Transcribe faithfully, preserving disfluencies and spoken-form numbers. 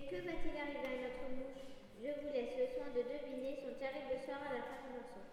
que va-t-il arriver à notre mouche? Je vous laisse le soin de deviner son terrible sort à la fin du morceau.